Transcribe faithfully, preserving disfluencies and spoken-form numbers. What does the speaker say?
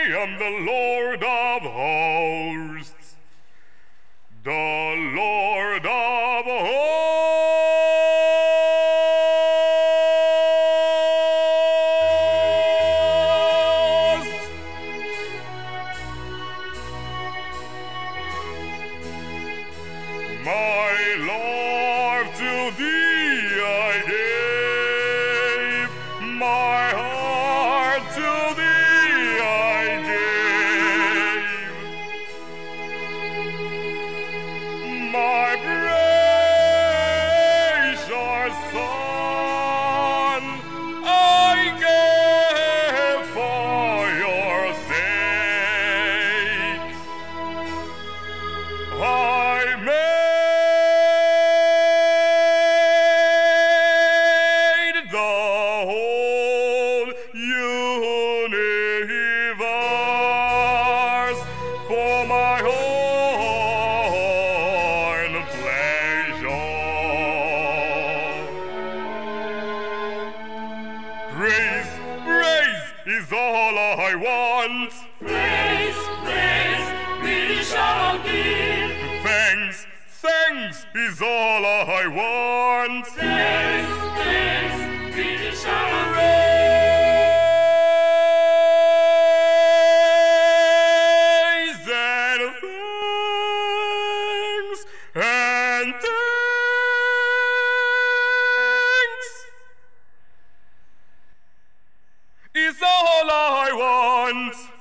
am the Lord of hosts, the Lord of hosts. My love to thee I gave, my heart to thee I gave, my precious son I gave for your sake. I made the whole universe for my own pleasure. Praise, praise is all I want. Praise, praise, we shall give. Thanks, thanks is all I want. Thanks, thanks, we shall give. Praise and thanks and thanks is all I want.